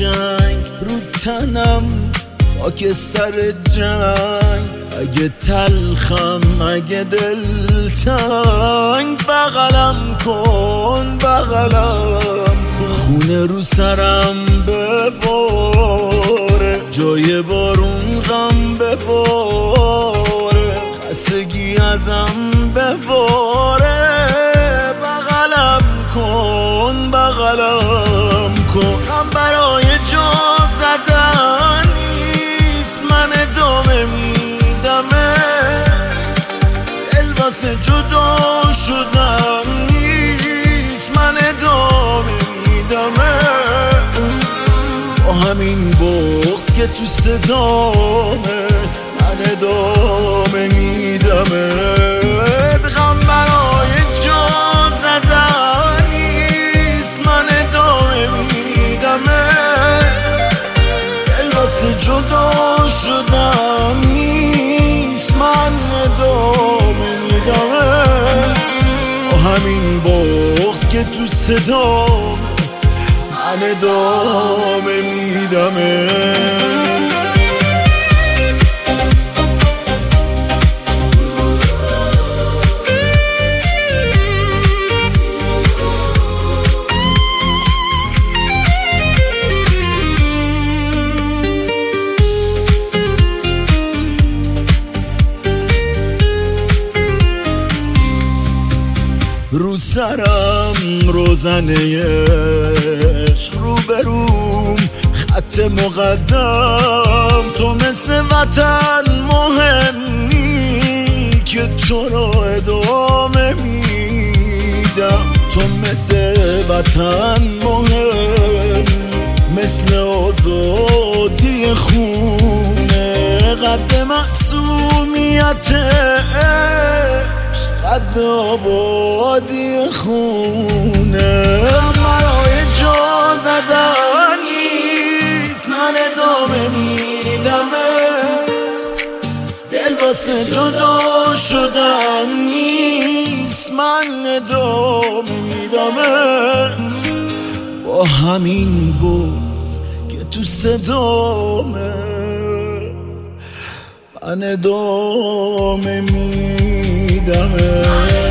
جنگ رو تنم خاکستر جنگ، اگه تلخم اگه دلتنگ بغلم کن بغلم کن، خونه رو سرم بباره، جای بارون غم بباره، خستگی ازم بباره، بغلم کن بغلم کن. هم برای جا زدن نیست، من ادامه میدمه، دل واسه جدا شدن نیست، من ادامه میدمه، با همین بغض که تو صدامه، من ادامه میدمه. غم برای جا زدن نیست، من ادامه میدمه، دل واسه جدا شدن نیست، من ادامه میدمه، با همین بغض که تو صدام، من ادامه میدمه. رو سرم روزنه عشق، رو بروم خط مقدم، تو مثل وطن مهمی که تو را ادامه میدم، تو مثل وطن مهم، مثل آزادی خونه، قد معصومیت قد آبادی خونه. برای جا زدن نیست، من ادامه میدمت، دل واسه جدا شدن نیست، من ادامه میدمت، با همین بغض که تو صدامه، من ادامه میدمه.